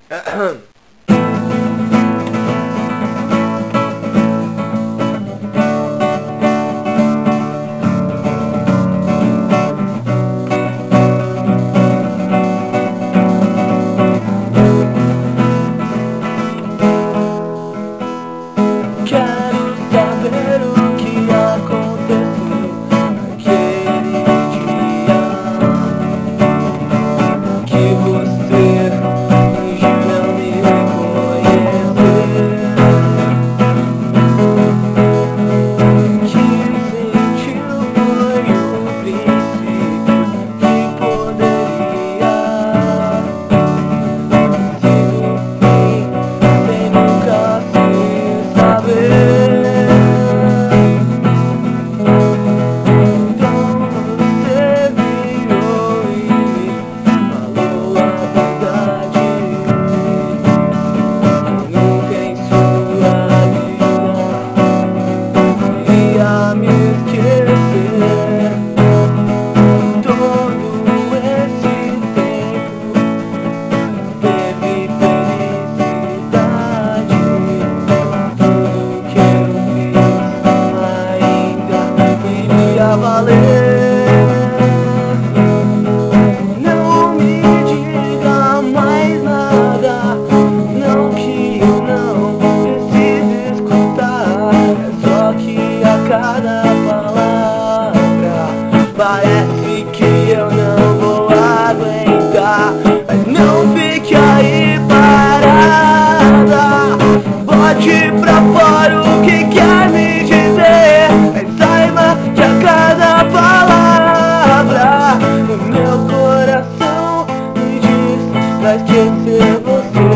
Quero saber o que aconteceu naquele dia que você fingiu não me reconhecer, que sentiu foi o princípio que poderia ser o fim sem nunca se saber. Não me diga mais nada, não que eu não precise escutar. É só que a cada palavra parece que eu não vou aguentar. Mas não fique aí parada, bote pra fora o que quer me dizer. Mas saiba que a cada palavra o meu coração me diz pra esquecer você.